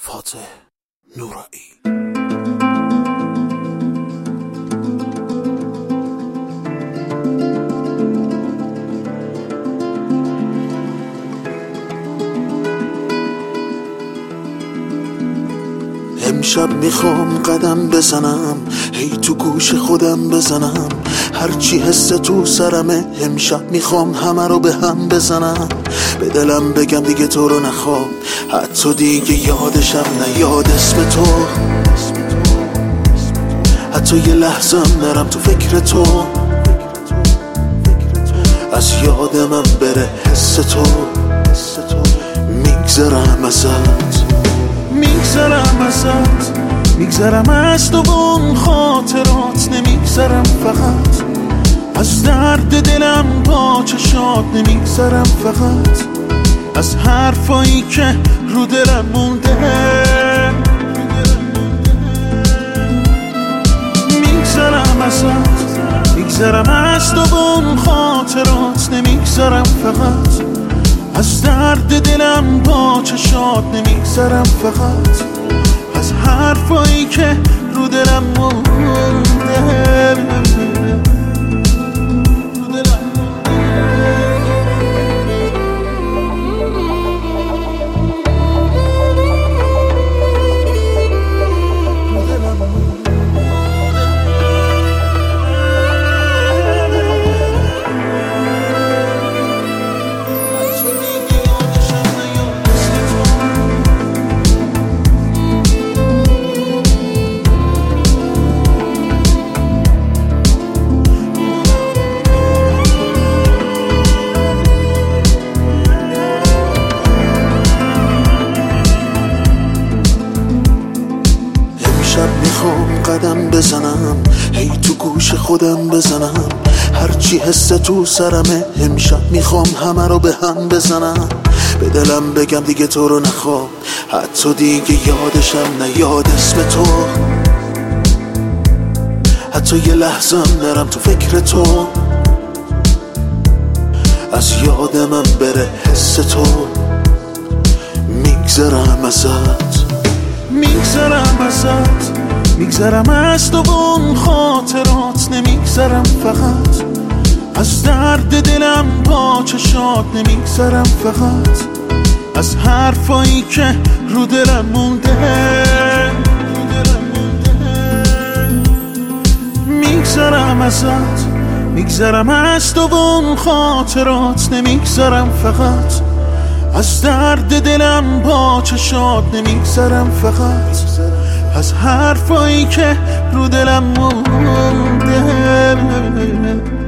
فاتح نورایی. امشب میخوام قدم بزنم، هی تو گوش خودم بزنم، هرچی حس تو سرمه. امشب میخوام همه رو به هم بزنم، به دلم بگم دیگه تو رو نخوام، حتی دیگه یادشم نیاد اسم تو، حتی یه لحظه نرم تو فکر تو، از یاد من بره حس تو. میگذرم ازت، میگذرم ازت، میگذرم از تو اون خاطرات، نمیگذرم فقط از درد دلم با چشات، نمیگذرم فقط از حرفایی که رو دلم مونده. میگذرم ازت، میگذرم از تو اون خاطرات، نمیگذرم فقط از درد دلم با چشات، نمیگذرم فقط از حرفایی که رو دلم مونده. میخوام قدم بزنم، هی تو گوش خودم بزنم، هرچی حس تو سرمه. امشب میخوام همه رو به هم بزنم، به دلم بگم دیگه تو رو نخوام، حتی دیگه یادشم نیاد اسم تو، حتی یه لحظه نرم تو فکر تو، از یاد من بره حس تو. میگذرم ازت، میگذرم ازت، میگذرم از تو اون خاطرات، نمیگذرم فقط از درد دلم با چشات، نمیگذرم فقط از حرفایی که رو دلم مونده. میگذرم ازت، میگذرم از تو اون خاطرات، نمیگذرم فقط از درد دلم با چشات، نمیگذرم فقط از حرفایی که رو دلم مونده.